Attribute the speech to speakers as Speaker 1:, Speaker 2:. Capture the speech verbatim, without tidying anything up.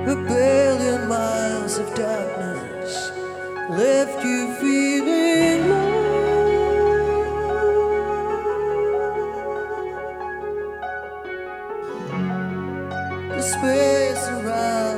Speaker 1: A billion miles of darkness left you feeling low. The space around